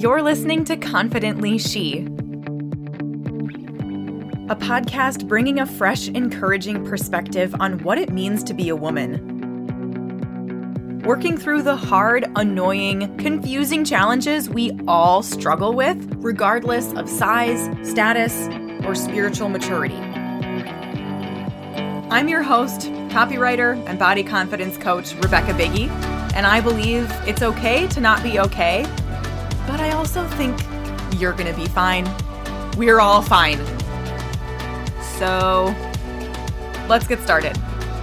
You're listening to Confidently She, a podcast bringing a fresh, encouraging perspective on what it means to be a woman. Working through the hard, annoying, confusing challenges we all struggle with, regardless of size, status, or spiritual maturity. I'm your host, copywriter, and body confidence coach, Rebecca Biggie, and I believe it's okay to not be okay, but I also think you're gonna be fine. We're all fine. So, let's get started.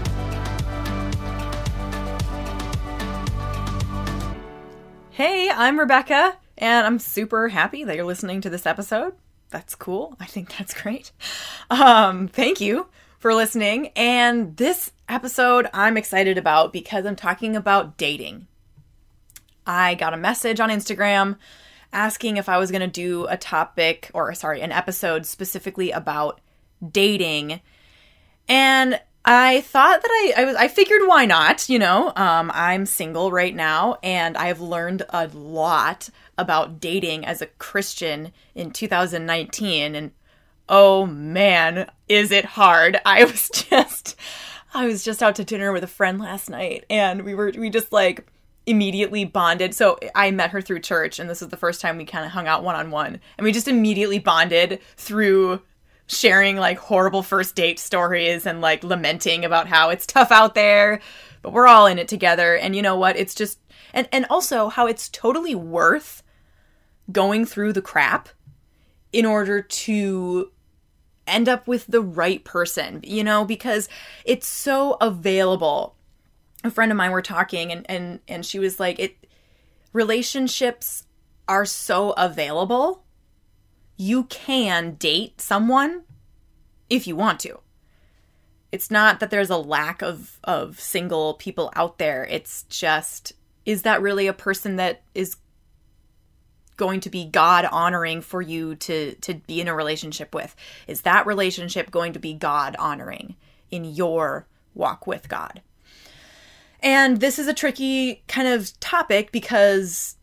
Hey, I'm Rebecca, and I'm super happy that you're listening to this episode. That's cool. I think that's great. Thank you for listening. And this episode I'm excited about because I'm talking about dating. I got a message on Instagram asking if I was going to do an episode specifically about dating. And I thought that I figured why not, I'm single right now and I've learned a lot about dating as a Christian in 2019. And oh man, is it hard. I was just out to dinner with a friend last night and we just immediately bonded. So I met her through church and this was the first time we kind of hung out one-on-one and we just immediately bonded through sharing horrible first date stories and lamenting about how it's tough out there, but we're all in it together. And you know what? It's just, and also how it's totally worth going through the crap in order to end up with the right person, because it's so available. A friend of mine were talking and she was like, relationships are so available. You can date someone if you want to. It's not that there's a lack of single people out there. It's just, is that really a person that is going to be God honoring for you to be in a relationship with? Is that relationship going to be God honoring in your walk with God? And this is a tricky kind of topic because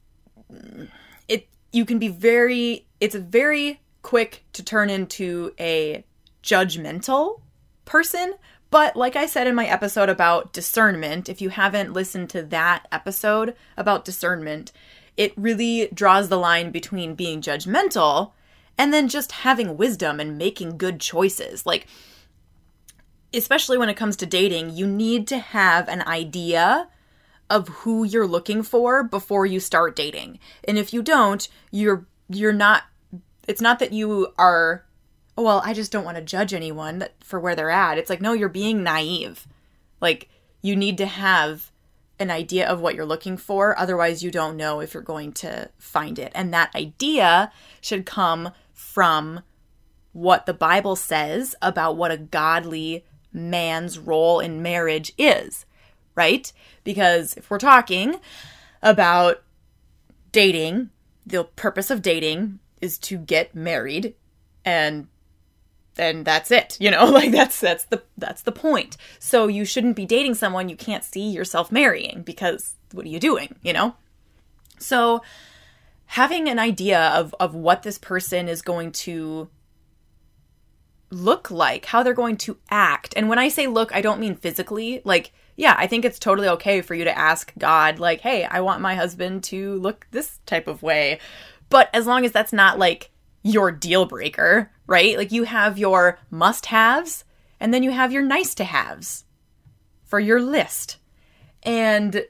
it's very quick to turn into a judgmental person. But like I said in my episode about discernment, if you haven't listened to that episode about discernment, it really draws the line between being judgmental and then just having wisdom and making good choices. Especially when it comes to dating, you need to have an idea of who you're looking for before you start dating. And if you don't, you're not, it's not that you are, I just don't want to judge anyone for where they're at. It's no, you're being naive. You need to have an idea of what you're looking for. Otherwise, you don't know if you're going to find it. And that idea should come from what the Bible says about what a godly man's role in marriage is, right? Because if we're talking about dating, the purpose of dating is to get married and that's it, that's the point. So you shouldn't be dating someone you can't see yourself marrying because what are you doing, So having an idea of what this person is going to look like, how they're going to act. And when I say look, I don't mean physically. I think it's totally okay for you to ask God, hey, I want my husband to look this type of way. But as long as that's not your deal breaker, right? You have your must-haves and then you have your nice-to-haves for your list. And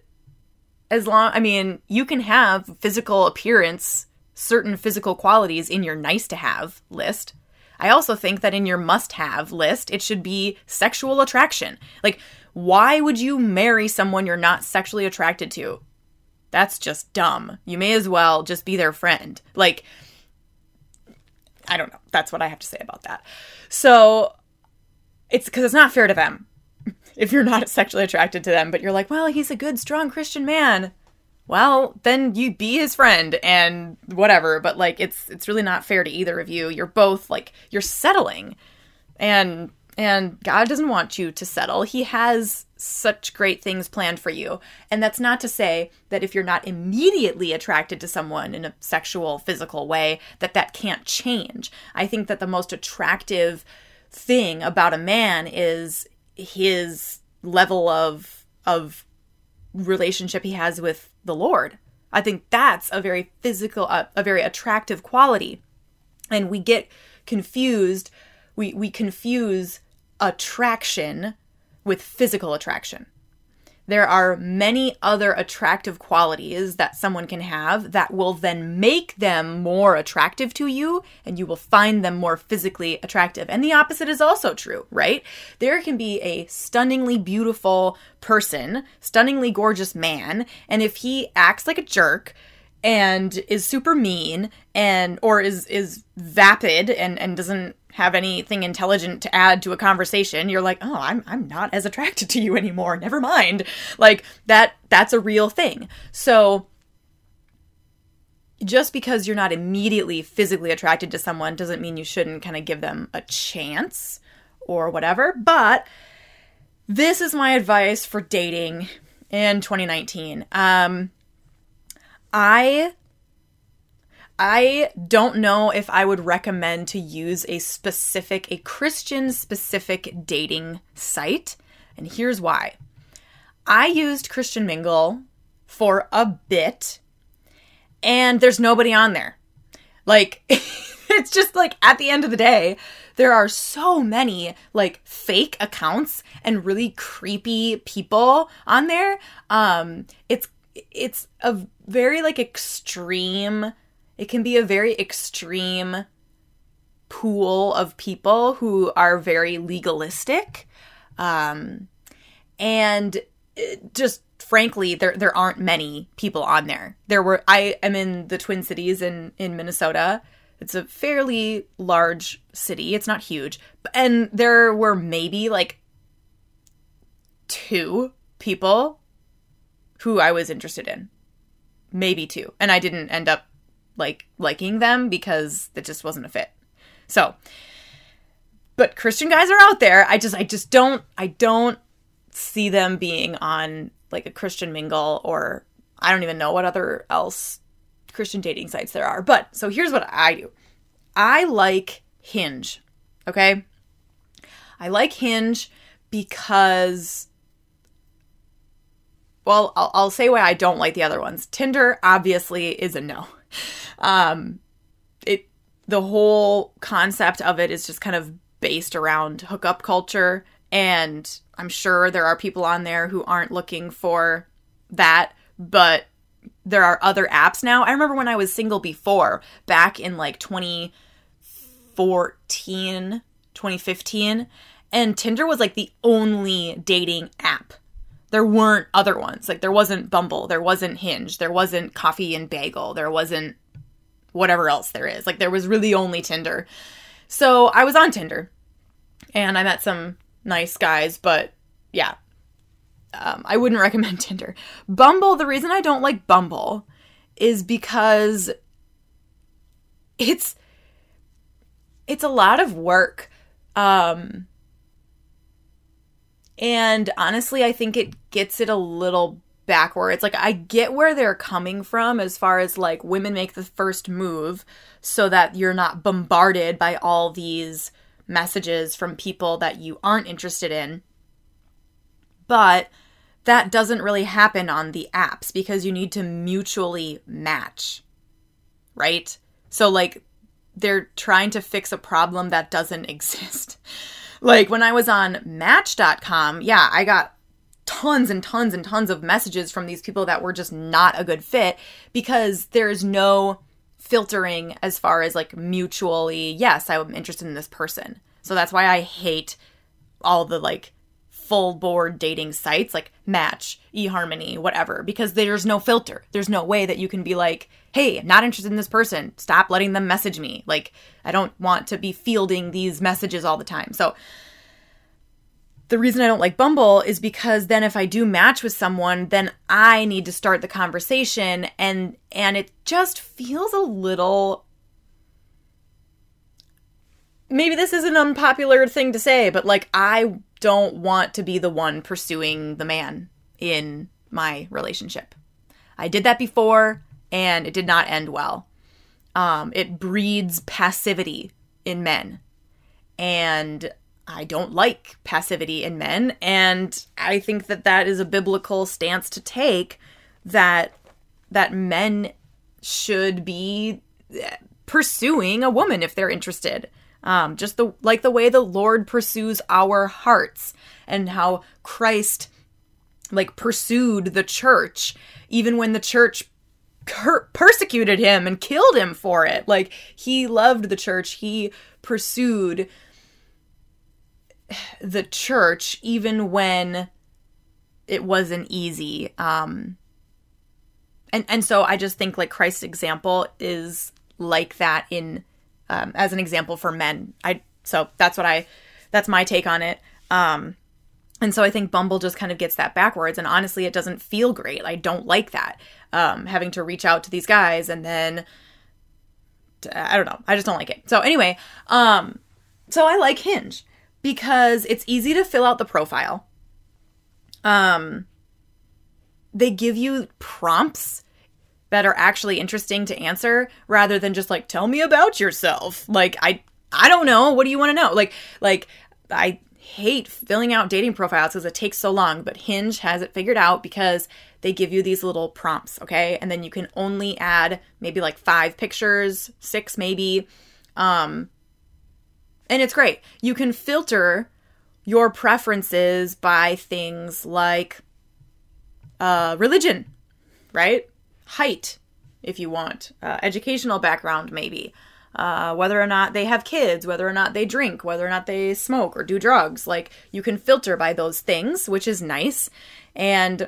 you can have physical appearance, certain physical qualities in your nice-to-have list. I also think that in your must-have list, it should be sexual attraction. Why would you marry someone you're not sexually attracted to? That's just dumb. You may as well just be their friend. I don't know. That's what I have to say about that. So, it's because it's not fair to them if you're not sexually attracted to them, but you're he's a good, strong Christian man. Well, then you be his friend and whatever. But it's really not fair to either of you. You're both you're settling, and God doesn't want you to settle. He has such great things planned for you. And that's not to say that if you're not immediately attracted to someone in a sexual, physical way, that can't change. I think that the most attractive thing about a man is his level of relationship he has with the Lord. I think that's a very physical, a very attractive quality. And we get confused. We confuse attraction with physical attraction. There are many other attractive qualities that someone can have that will then make them more attractive to you, and you will find them more physically attractive. And the opposite is also true, right? There can be a stunningly beautiful person, stunningly gorgeous man, and if he acts like a jerk and is super mean or is vapid and doesn't have anything intelligent to add to a conversation, you're like, oh, I'm not as attracted to you anymore. Never mind. Like that's a real thing. So just because you're not immediately physically attracted to someone doesn't mean you shouldn't kind of give them a chance or whatever. But this is my advice for dating in 2019. I don't know if I would recommend to use a Christian-specific dating site, and here's why. I used Christian Mingle for a bit, and there's nobody on there. Like, it's just like, at the end of the day, there are so many, like, fake accounts and really creepy people on there. It's a very, like, extreme... It can be a very extreme pool of people who are very legalistic. And just frankly, there aren't many people on there. I am in the Twin Cities in Minnesota. It's a fairly large city. It's not huge. And there were maybe like 2 people who I was interested in. Maybe 2. And I didn't end up liking them because it just wasn't a fit. So, but Christian guys are out there. I don't see them being on like a Christian Mingle, or I don't even know what other else Christian dating sites there are. But so here's what I do. I like Hinge. Okay. I like Hinge because, well, I'll say why I don't like the other ones. Tinder obviously is a no. The whole concept of it is just kind of based around hookup culture, and I'm sure there are people on there who aren't looking for that, but there are other apps now. I remember when I was single before, back in like 2014, 2015, and Tinder was like the only dating app. There weren't other ones. Like, there wasn't Bumble, there wasn't Hinge, there wasn't Coffee and Bagel, there wasn't whatever else there is. Like, there was really only Tinder. So I was on Tinder, and I met some nice guys, but yeah, I wouldn't recommend Tinder. Bumble, the reason I don't like Bumble is because it's a lot of work. And honestly, I think it gets it a little backwards. Like, I get where they're coming from as far as, like, women make the first move so that you're not bombarded by all these messages from people that you aren't interested in. But that doesn't really happen on the apps because you need to mutually match, right? So, like, they're trying to fix a problem that doesn't exist. Like, when I was on Match.com, yeah, I got tons and tons and tons of messages from these people that were just not a good fit because there's no filtering as far as, like, mutually, yes, I'm interested in this person. So that's why I hate all the, like, full board dating sites like Match, eHarmony, whatever, because there's no filter. There's no way that you can be like, hey, I'm not interested in this person. Stop letting them message me. Like, I don't want to be fielding these messages all the time. So the reason I don't like Bumble is because then if I do match with someone, then I need to start the conversation, and it just feels a little, maybe this is an unpopular thing to say, but like, I don't want to be the one pursuing the man in my relationship. I did that before, and it did not end well. It breeds passivity in men, and I don't like passivity in men, and I think that that is a biblical stance to take, that men should be pursuing a woman if they're interested. Just the way the Lord pursues our hearts, and how Christ like pursued the church, even when the church persecuted him and killed him for it. Like, he loved the church. He pursued the church even when it wasn't easy. And so I just think like Christ's example is like that in as an example for men. So that's my take on it. And so I think Bumble just kind of gets that backwards, and honestly, it doesn't feel great. I don't like that. Having to reach out to these guys and then, I don't know. I just don't like it. So anyway, so I like Hinge because it's easy to fill out the profile. They give you prompts that are actually interesting to answer rather than just like, tell me about yourself. Like, I don't know. What do you want to know? Like I hate filling out dating profiles because it takes so long, but Hinge has it figured out because they give you these little prompts, okay? And then you can only add maybe like 5 pictures, 6 maybe. And it's great. You can filter your preferences by things like religion, right? Height, if you want. Educational background, maybe. Whether or not they have kids, whether or not they drink, whether or not they smoke or do drugs. Like, you can filter by those things, which is nice. And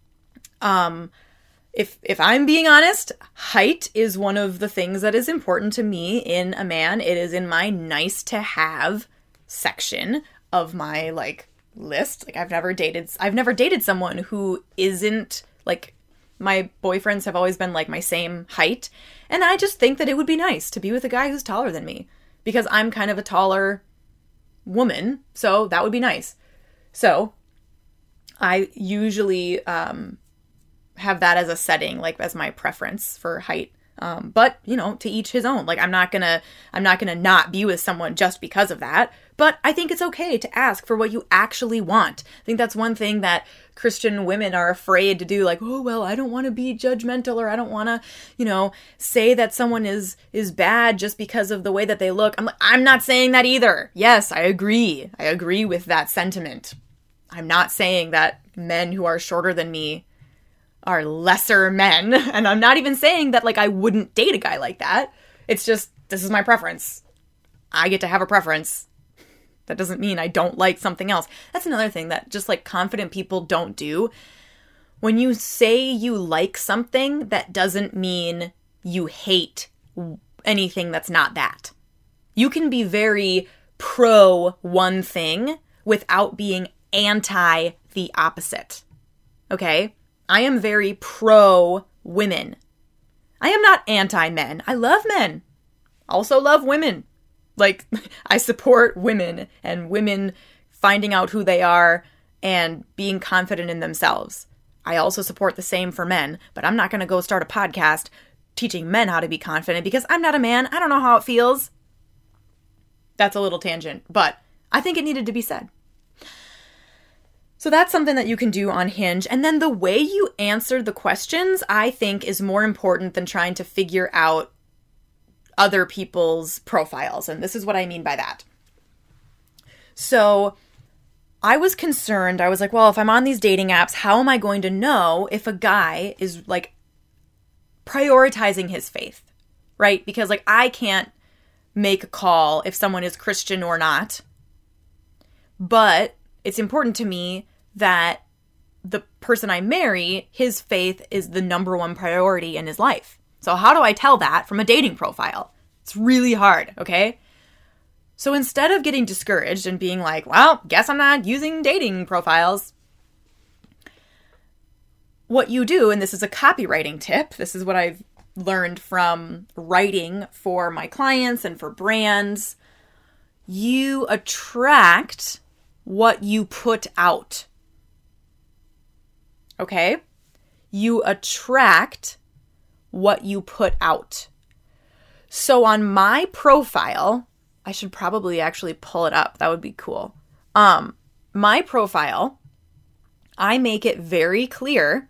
if I'm being honest, height is one of the things that is important to me in a man. It is in my nice to have section of my like list. Like, I've never dated someone who isn't like, my boyfriends have always been like my same height. And I just think that it would be nice to be with a guy who's taller than me, because I'm kind of a taller woman. So that would be nice. So I usually have that as a setting, like as my preference for height. But, you know, to each his own. Like, I'm not gonna not be with someone just because of that. But I think it's okay to ask for what you actually want. I think that's one thing that Christian women are afraid to do. Like, oh, well, I don't want to be judgmental, or I don't want to, you know, say that someone is bad just because of the way that they look. I'm not saying that either. Yes, I agree. I agree with that sentiment. I'm not saying that men who are shorter than me are lesser men. And I'm not even saying that, like, I wouldn't date a guy like that. It's just, this is my preference. I get to have a preference. That doesn't mean I don't like something else. That's another thing that just, like, confident people don't do. When you say you like something, that doesn't mean you hate anything that's not that. You can be very pro one thing without being anti the opposite. Okay? I am very pro women. I am not anti men. I love men. Also love women. Like, I support women and women finding out who they are and being confident in themselves. I also support the same for men, but I'm not going to go start a podcast teaching men how to be confident because I'm not a man. I don't know how it feels. That's a little tangent, but I think it needed to be said. So that's something that you can do on Hinge. And then the way you answer the questions, I think, is more important than trying to figure out other people's profiles. And this is what I mean by that. So I was concerned. I was like, well, if I'm on these dating apps, how am I going to know if a guy is like prioritizing his faith, right? Because like, I can't make a call if someone is Christian or not. But it's important to me that the person I marry, his faith is the number one priority in his life. So how do I tell that from a dating profile? It's really hard, okay? So instead of getting discouraged and being like, well, guess I'm not using dating profiles, what you do, and this is a copywriting tip, this is what I've learned from writing for my clients and for brands, you attract what you put out. Okay? You attract what you put out. So on my profile, I should probably actually pull it up. That would be cool. My profile, I make it very clear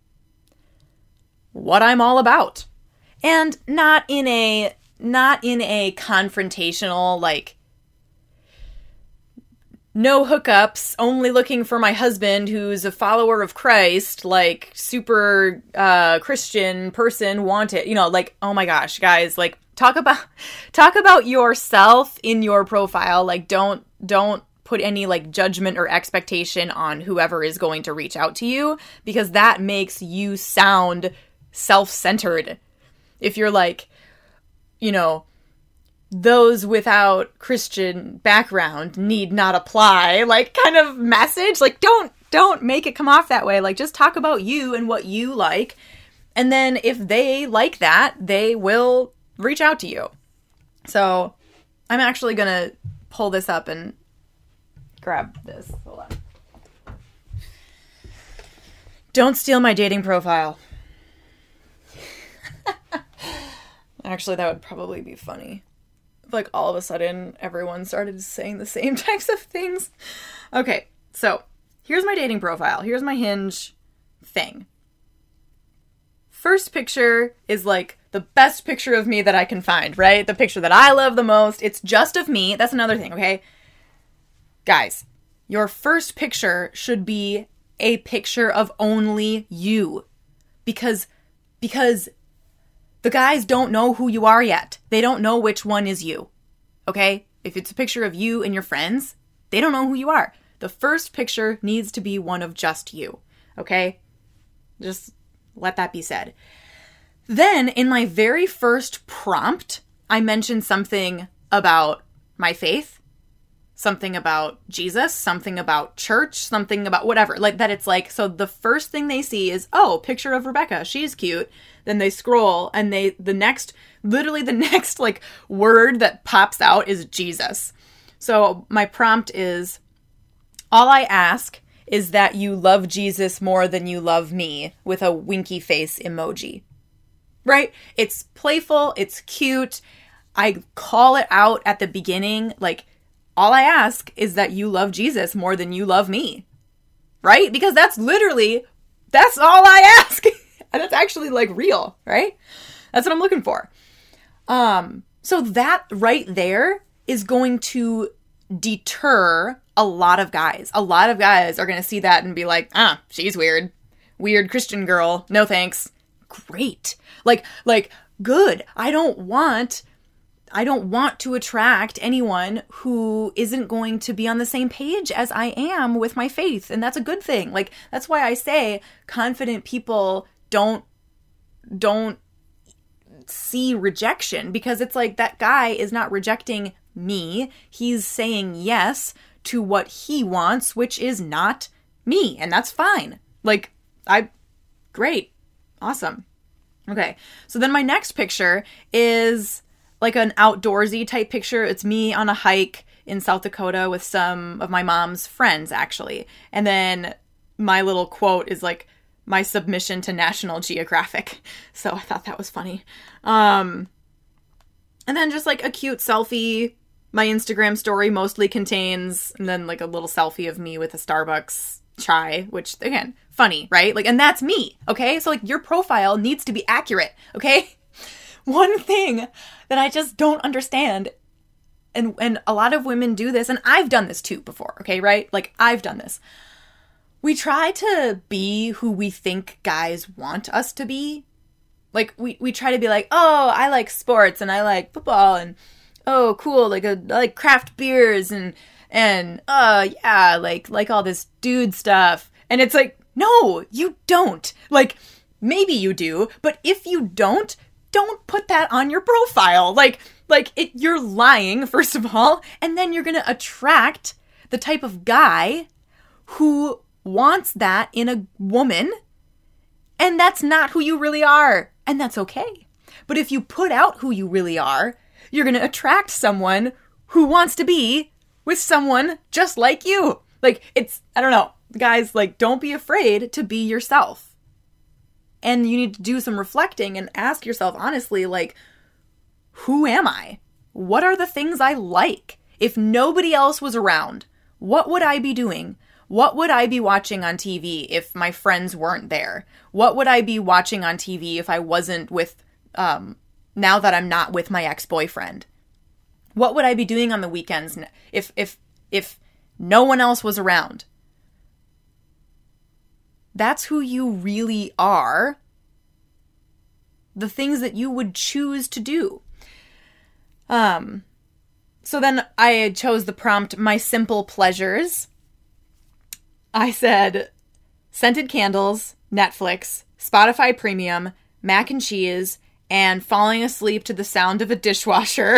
what I'm all about. And not in a confrontational, like, no hookups, only looking for my husband who's a follower of Christ, like, super Christian person, wanted, like, oh my gosh, guys, like, talk about yourself in your profile. Like, don't put any, like, judgment or expectation on whoever is going to reach out to you, because that makes you sound self-centered. If you're like, those without Christian background need not apply, like, kind of message, like, don't make it come off that way. Like, just talk about you and what you like. And then if they like that, they will reach out to you. So I'm actually going to pull this up and grab this. Hold on. Don't steal my dating profile. Actually, that would probably be funny. Like, all of a sudden, everyone started saying the same types of things. Okay, so here's my dating profile. Here's my Hinge thing. First picture is, like, the best picture of me that I can find, right? The picture that I love the most. It's just of me. That's another thing, okay? Guys, your first picture should be a picture of only you. Because the guys don't know who you are yet. They don't know which one is you. Okay? If it's a picture of you and your friends, they don't know who you are. The first picture needs to be one of just you. Okay? Just let that be said. Then, in my very first prompt, I mentioned something about my faith, something about Jesus, something about church, something about whatever. Like, that it's like, so the first thing they see is, oh, picture of Rebecca. She's cute. Then they scroll and the next like word that pops out is Jesus. So my prompt is, all I ask is that you love Jesus more than you love me, with a winky face emoji. Right? It's playful. It's cute. I call it out at the beginning. Like, all I ask is that you love Jesus more than you love me. Right? Because that's all I ask. And that's actually, like, real, right? That's what I'm looking for. So that right there is going to deter a lot of guys. A lot of guys are going to see that and be like, she's weird. Weird Christian girl. No thanks. Great. Like, good. I don't want to attract anyone who isn't going to be on the same page as I am with my faith. And that's a good thing. Like, that's why I say confident people don't see rejection, because it's like, that guy is not rejecting me. He's saying yes to what he wants, which is not me. And that's fine. Like, great. Awesome. Okay. So then my next picture is like an outdoorsy type picture. It's me on a hike in South Dakota with some of my mom's friends, actually. And then my little quote is like, my submission to National Geographic. So I thought that was funny. And then just like a cute selfie. My Instagram story mostly contains, and then like a little selfie of me with a Starbucks chai, which, again, funny, right? Like, and that's me, okay? So, like, your profile needs to be accurate, okay? One thing that I just don't understand, and a lot of women do this, and I've done this too before, okay, right? Like, I've done this. We try to be who we think guys want us to be. Like, we try to be like, oh, I like sports, and I like football, and oh, cool, like, I like craft beers, and yeah, like all this dude stuff. And it's like, no, you don't. Like, maybe you do, but if you don't put that on your profile. You're lying, first of all, and then you're gonna attract the type of guy who wants that in a woman, and that's not who you really are, and that's okay. But if you put out who you really are, you're gonna attract someone who wants to be with someone just like you? Like, I don't know. Guys, like, don't be afraid to be yourself. And you need to do some reflecting and ask yourself honestly, like, who am I? What are the things I like? If nobody else was around, what would I be doing? What would I be watching on TV if my friends weren't there? What would I be watching on TV if I wasn't with, now that I'm not with my ex-boyfriend? What would I be doing on the weekends if no one else was around? That's who you really are. The things that you would choose to do. So then I chose the prompt, my simple pleasures. I said scented candles, Netflix, Spotify Premium, mac and cheese, and falling asleep to the sound of a dishwasher.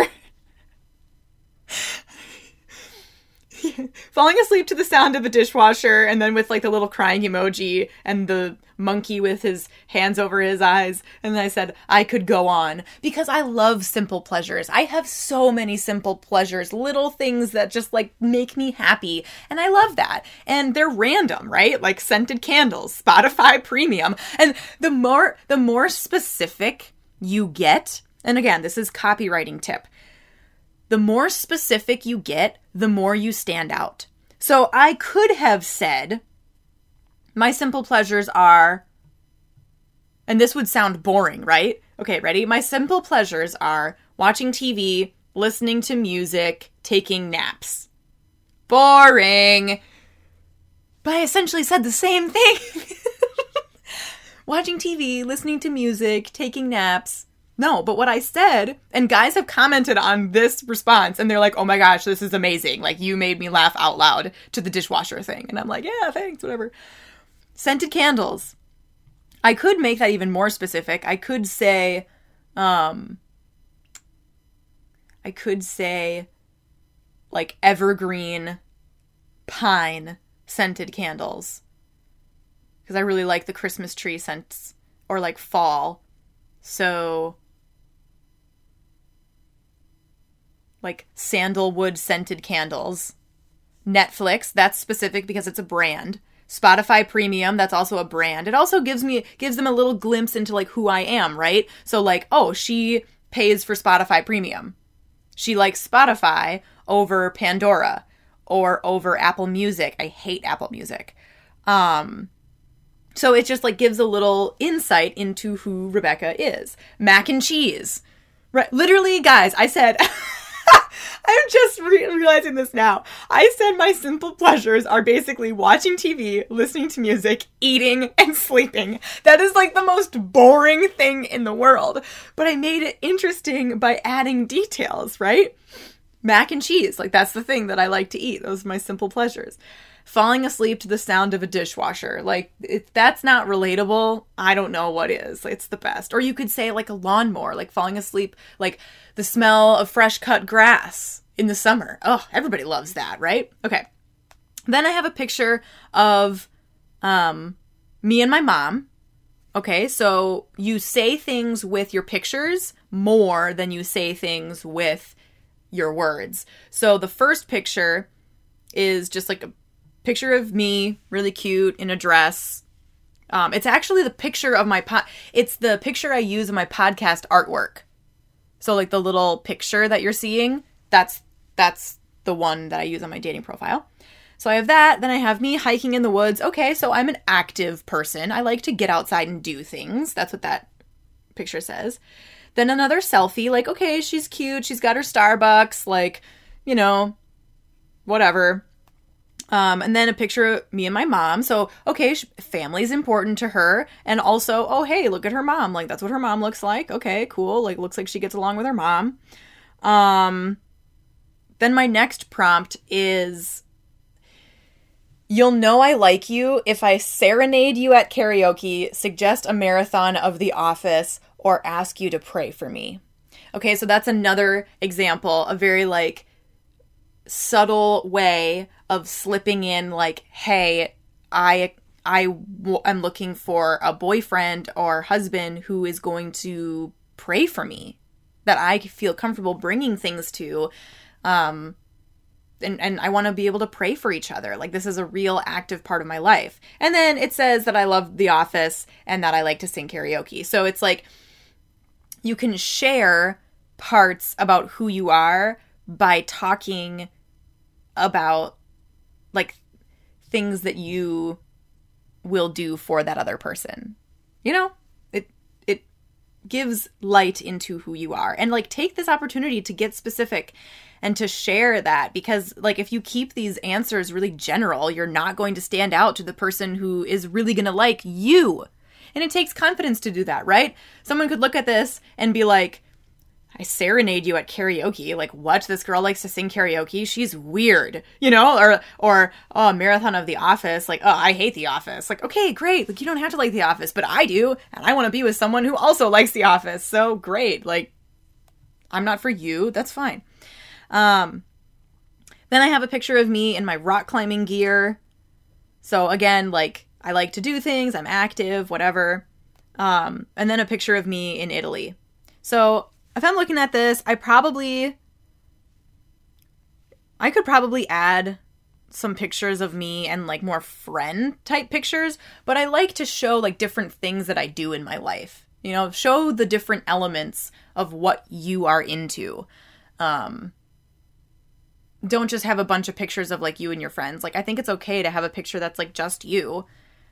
Falling asleep to the sound of a dishwasher, and then with like the little crying emoji and the monkey with his hands over his eyes. And then I said, I could go on, because I love simple pleasures. I have so many simple pleasures, little things that just like make me happy. And I love that. And they're random, right? Like scented candles, Spotify Premium. And the more specific you get, and again, this is copywriting tip. The more specific you get, the more you stand out. So I could have said, my simple pleasures are, and this would sound boring, right? Okay, ready? My simple pleasures are watching TV, listening to music, taking naps. Boring. But I essentially said the same thing. Watching TV, listening to music, taking naps. No, but what I said, and guys have commented on this response, and they're like, oh my gosh, this is amazing. Like, you made me laugh out loud to the dishwasher thing. And I'm like, yeah, thanks, whatever. Scented candles. I could make that even more specific. I could say, like, evergreen pine scented candles. Because I really like the Christmas tree scents, or like fall. So, like sandalwood scented candles. Netflix, that's specific because it's a brand. Spotify Premium, that's also a brand. It also gives them a little glimpse into like who I am, right? So like, oh, she pays for Spotify Premium. She likes Spotify over Pandora or over Apple Music. I hate Apple Music. So it just like gives a little insight into who Rebecca is. Mac and cheese. Right. Literally, guys, I said, I'm just realizing this now. I said my simple pleasures are basically watching TV, listening to music, eating, and sleeping. That is like the most boring thing in the world. But I made it interesting by adding details, right? Mac and cheese. Like, that's the thing that I like to eat. Those are my simple pleasures. Falling asleep to the sound of a dishwasher. Like, if that's not relatable, I don't know what is. It's the best. Or you could say like a lawnmower, like falling asleep, like the smell of fresh cut grass in the summer. Oh, everybody loves that, right? Okay. Then I have a picture of me and my mom. Okay, so you say things with your pictures more than you say things with your words. So the first picture is just like a picture of me, really cute, in a dress. It's actually the picture of it's the picture I use in my podcast artwork. So like the little picture that you're seeing, that's the one that I use on my dating profile. So I have that. Then I have me hiking in the woods. Okay, so I'm an active person. I like to get outside and do things. That's what that picture says. Then another selfie, like, okay, she's cute. She's got her Starbucks, like, you know, whatever. And then a picture of me and my mom. So, okay, family's important to her. And also, oh, hey, look at her mom. Like, that's what her mom looks like. Okay, cool. Like, looks like she gets along with her mom. Then my next prompt is, you'll know I like you if I serenade you at karaoke, suggest a marathon of The Office, or ask you to pray for me. Okay, so that's another example, a very, like, subtle way of slipping in, like, hey, I am looking for a boyfriend or husband who is going to pray for me, that I feel comfortable bringing things to. And I want to be able to pray for each other. Like, this is a real active part of my life. And then it says that I love The Office and that I like to sing karaoke. So it's like you can share parts about who you are by talking about like things that you will do for that other person. You know, it gives light into who you are. And like, take this opportunity to get specific and to share that, because like, if you keep these answers really general, you're not going to stand out to the person who is really going to like you. And it takes confidence to do that, right? Someone could look at this and be like, I serenade you at karaoke. Like, what? This girl likes to sing karaoke? She's weird, you know? Or oh, marathon of The Office. Like, oh, I hate The Office. Like, okay, great. Like, you don't have to like The Office, but I do. And I want to be with someone who also likes The Office. So great. Like, I'm not for you. That's fine. Then I have a picture of me in my rock climbing gear. So again, like, I like to do things. I'm active, whatever. And then a picture of me in Italy. So if I'm looking at this, I could probably add some pictures of me and like more friend type pictures, but I like to show like different things that I do in my life. You know, show the different elements of what you are into. Don't just have a bunch of pictures of like you and your friends. Like, I think it's okay to have a picture that's like just you,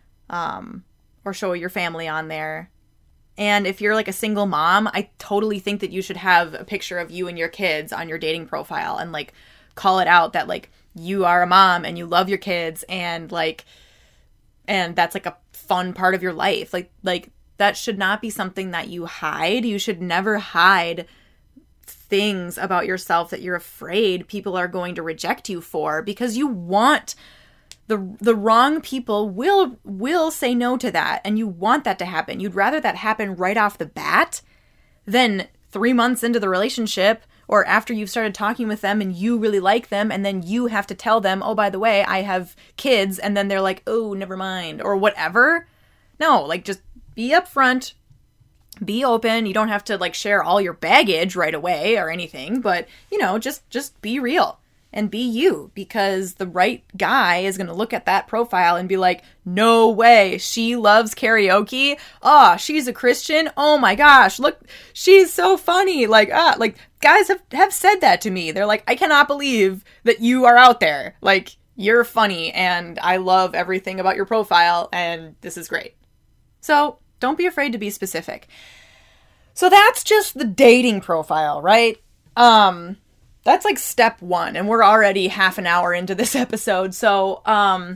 or show your family on there. And if you're like a single mom, I totally think that you should have a picture of you and your kids on your dating profile and like call it out that like you are a mom and you love your kids and like, and that's like a fun part of your life. Like that should not be something that you hide. You should never hide things about yourself that you're afraid people are going to reject you for, because you want the wrong people will say no to that, and you want that to happen. You'd rather that happen right off the bat than 3 months into the relationship or after you've started talking with them and you really like them, and then you have to tell them, oh, by the way, I have kids, and then they're like, oh, never mind, or whatever. No, like, just be upfront, be open. You don't have to like share all your baggage right away or anything, but you know, just be real and be you, because the right guy is going to look at that profile and be like, no way, she loves karaoke. Oh, she's a Christian. Oh my gosh, look, she's so funny. Like guys have said that to me. They're like, I cannot believe that you are out there. Like, you're funny and I love everything about your profile and this is great. So don't be afraid to be specific. So that's just the dating profile, right? That's like step one, and we're already half an hour into this episode. So I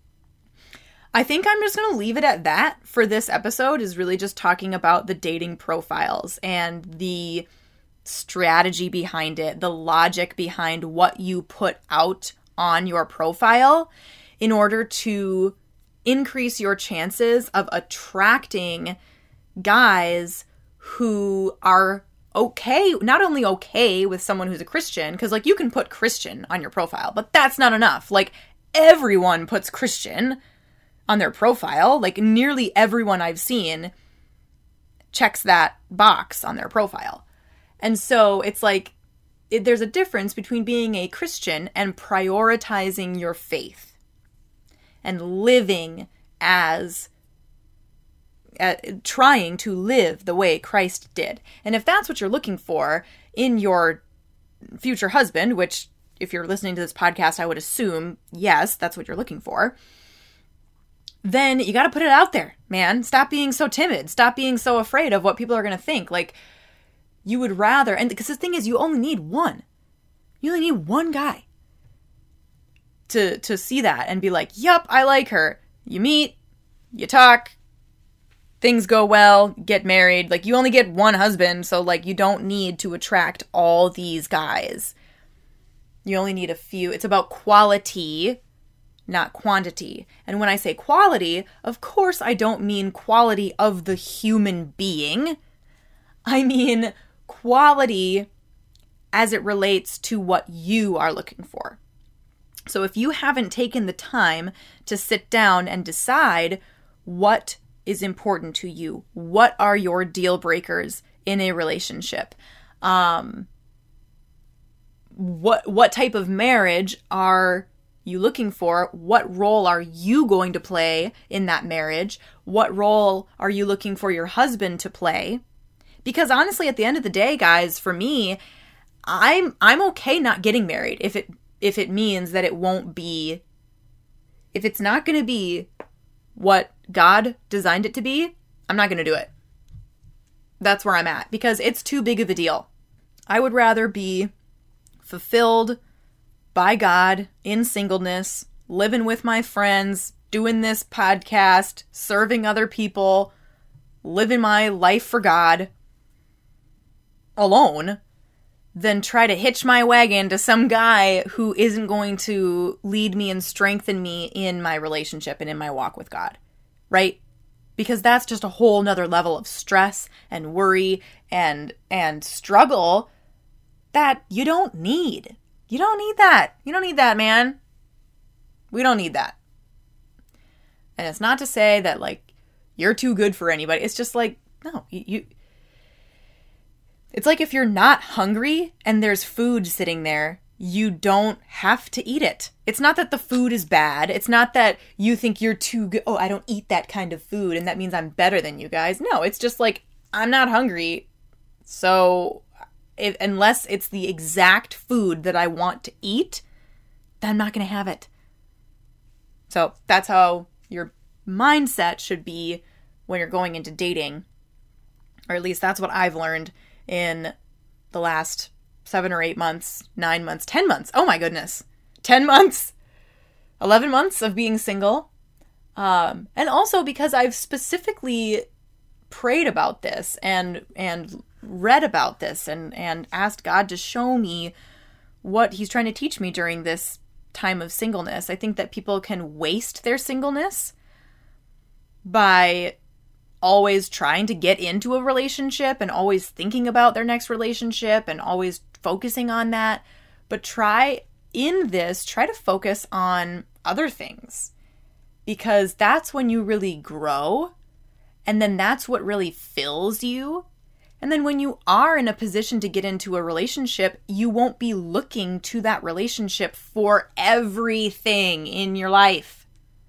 think I'm just going to leave it at that for this episode, is really just talking about the dating profiles and the strategy behind it, the logic behind what you put out on your profile in order to increase your chances of attracting guys who are okay, not only okay with someone who's a Christian, because like you can put Christian on your profile, but that's not enough. Like, everyone puts Christian on their profile. Like, nearly everyone I've seen checks that box on their profile. And so it's like, there's a difference between being a Christian and prioritizing your faith and living as trying to live the way Christ did. And if that's what you're looking for in your future husband, which if you're listening to this podcast, I would assume, yes, that's what you're looking for, then you got to put it out there, man. Stop being so timid. Stop being so afraid of what people are going to think. Like, you would rather, and because the thing is, you only need one. You only need one guy to see that and be like, yup, I like her. You meet, you talk, things go well, get married. Like, you only get one husband, so like you don't need to attract all these guys. You only need a few. It's about quality, not quantity. And when I say quality, of course I don't mean quality of the human being. I mean quality as it relates to what you are looking for. So if you haven't taken the time to sit down and decide what is important to you, what are your deal breakers in a relationship, what type of marriage are you looking for? What role are you going to play in that marriage? What role are you looking for your husband to play? Because honestly, at the end of the day, guys, for me, I'm okay not getting married if it means that it won't be, if it's not going to be what God designed it to be, I'm not going to do it. That's where I'm at, because it's too big of a deal. I would rather be fulfilled by God in singleness, living with my friends, doing this podcast, serving other people, living my life for God alone, than try to hitch my wagon to some guy who isn't going to lead me and strengthen me in my relationship and in my walk with God, right? Because that's just a whole nother level of stress and worry and struggle that you don't need. You don't need that. You don't need that, man. We don't need that. And it's not to say that, like, you're too good for anybody. It's just like, no, it's like if you're not hungry and there's food sitting there, you don't have to eat it. It's not that the food is bad. It's not that you think you're too good. Oh, I don't eat that kind of food and that means I'm better than you guys. No, it's just like, I'm not hungry. So unless it's the exact food that I want to eat, then I'm not going to have it. So that's how your mindset should be when you're going into dating. Or at least that's what I've learned in the last 7 or 8 months, 9 months, 10 months. Oh my goodness. 10 months, 11 months of being single. And also because I've specifically prayed about this and read about this and asked God to show me what he's trying to teach me during this time of singleness. I think that people can waste their singleness by always trying to get into a relationship and always thinking about their next relationship and always focusing on that. But try to focus on other things, because that's when you really grow, and then that's what really fills you. And then when you are in a position to get into a relationship, you won't be looking to that relationship for everything in your life.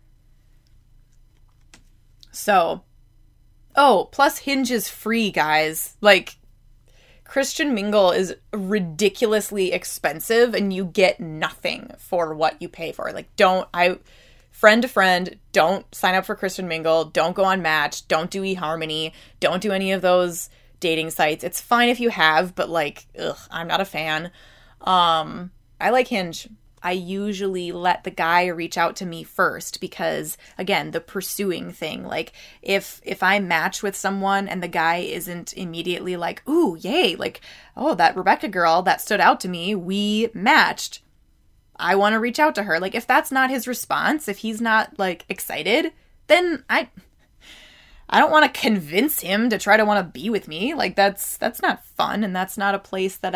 So, plus Hinge is free, guys. Like, Christian Mingle is ridiculously expensive and you get nothing for what you pay for. Like, friend to friend, don't sign up for Christian Mingle, don't go on Match, don't do eHarmony, don't do any of those dating sites. It's fine if you have, but like, I'm not a fan. I like Hinge. I usually let the guy reach out to me first because, again, the pursuing thing. Like, if I match with someone and the guy isn't immediately like, ooh, yay, like, oh, that Rebecca girl, that stood out to me, we matched, I want to reach out to her. Like, if that's not his response, if he's not, like, excited, then I don't want to convince him to try to want to be with me. Like, that's not fun, and that's not a place that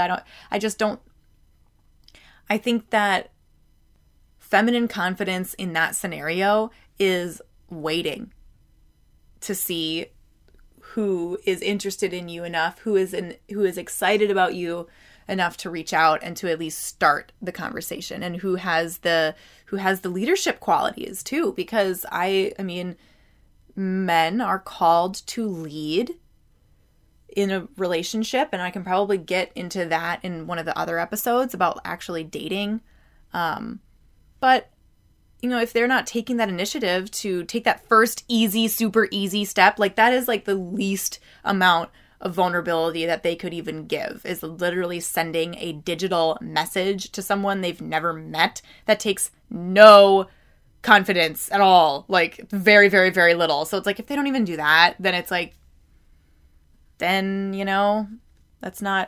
I think that feminine confidence in that scenario is waiting to see who is interested in you enough, who is excited about you enough to reach out and to at least start the conversation, and who has the leadership qualities too, because I mean, men are called to lead in a relationship, and I can probably get into that in one of the other episodes about actually dating. But, you know, if they're not taking that initiative to take that first super easy step, like, that is like the least amount of vulnerability that they could even give, is literally sending a digital message to someone they've never met. That takes no confidence at all, like, very, very, very little. So it's like, if they don't even do that, then it's like, then, you know, that's not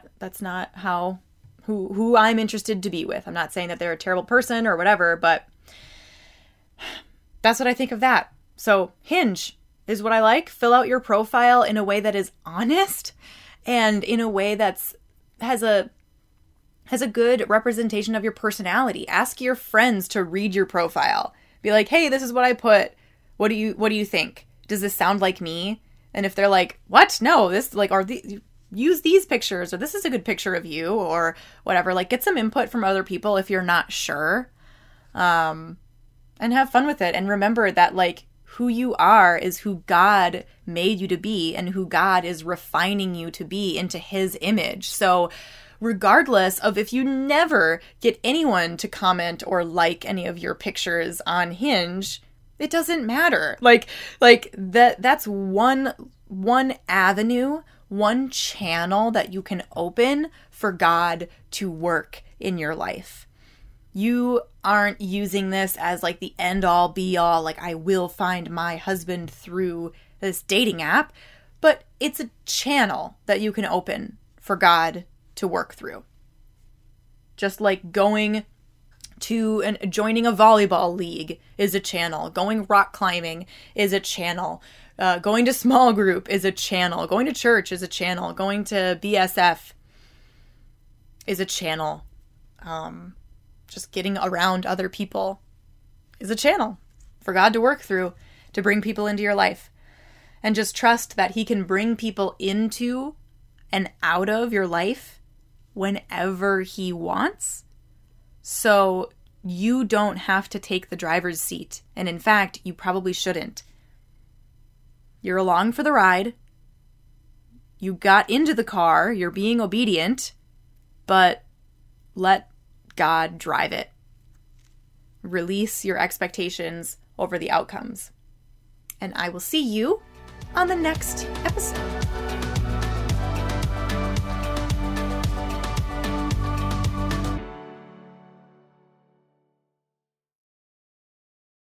who I'm interested to be with. I'm not saying that they're a terrible person or whatever, but that's what I think of that. So Hinge is what I like. Fill out your profile in a way that is honest and in a way that's has a good representation of your personality. Ask your friends to read your profile. Be like, hey, this is what I put. What do you think? Does this sound like me? And if they're like, what? No, this, like, use these pictures, or this is a good picture of you, or whatever. Like, get some input from other people if you're not sure. And have fun with it. And remember that, like, who you are is who God made you to be, and who God is refining you to be into his image. So regardless of if you never get anyone to comment or like any of your pictures on Hinge, it doesn't matter. Like that's one avenue, one channel that you can open for God to work in your life. You aren't using this as like the end all be all, like I will find my husband through this dating app, but it's a channel that you can open for God to work through. Just like going to and joining a volleyball league is a channel. Going rock climbing is a channel. Going to small group is a channel. Going to church is a channel. Going to BSF is a channel. Just getting around other people is a channel for God to work through, to bring people into your life. And just trust that he can bring people into and out of your life whenever he wants. So you don't have to take the driver's seat. And in fact, you probably shouldn't. You're along for the ride. You got into the car. You're being obedient. But let God drive it. Release your expectations over the outcomes. And I will see you on the next episode.